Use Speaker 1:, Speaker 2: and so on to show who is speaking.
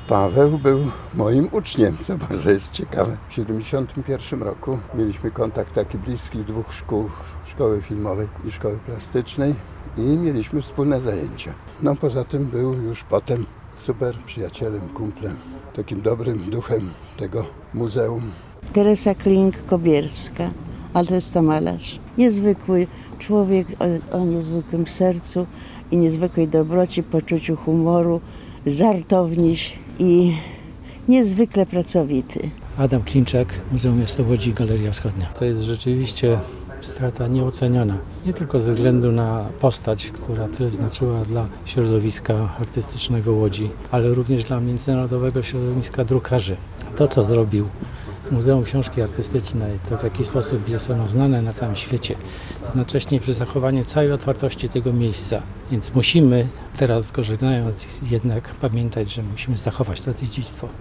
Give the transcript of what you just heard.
Speaker 1: Paweł był moim uczniem, co bardzo jest ciekawe. W 1971 roku mieliśmy kontakt taki bliski dwóch szkół, szkoły filmowej i szkoły plastycznej i mieliśmy wspólne zajęcia. No poza tym był już potem super przyjacielem, kumplem, takim dobrym duchem tego muzeum.
Speaker 2: Teresa Kling-Kobierska, artysta malarz. Niezwykły człowiek o niezwykłym sercu i niezwykłej dobroci, poczuciu humoru, żartowniś i niezwykle pracowity.
Speaker 3: Adam Klinczak, Muzeum Miasto Łodzi, Galeria Wschodnia. To jest rzeczywiście strata nieoceniona. Nie tylko ze względu na postać, która tyle znaczyła dla środowiska artystycznego Łodzi, ale również dla międzynarodowego środowiska drukarzy. To, co zrobił z Muzeum Książki Artystycznej, to w jaki sposób jest ono znane na całym świecie, jednocześnie przy zachowaniu całej otwartości tego miejsca. Więc musimy teraz, go żegnając, jednak pamiętać, że musimy zachować to dziedzictwo.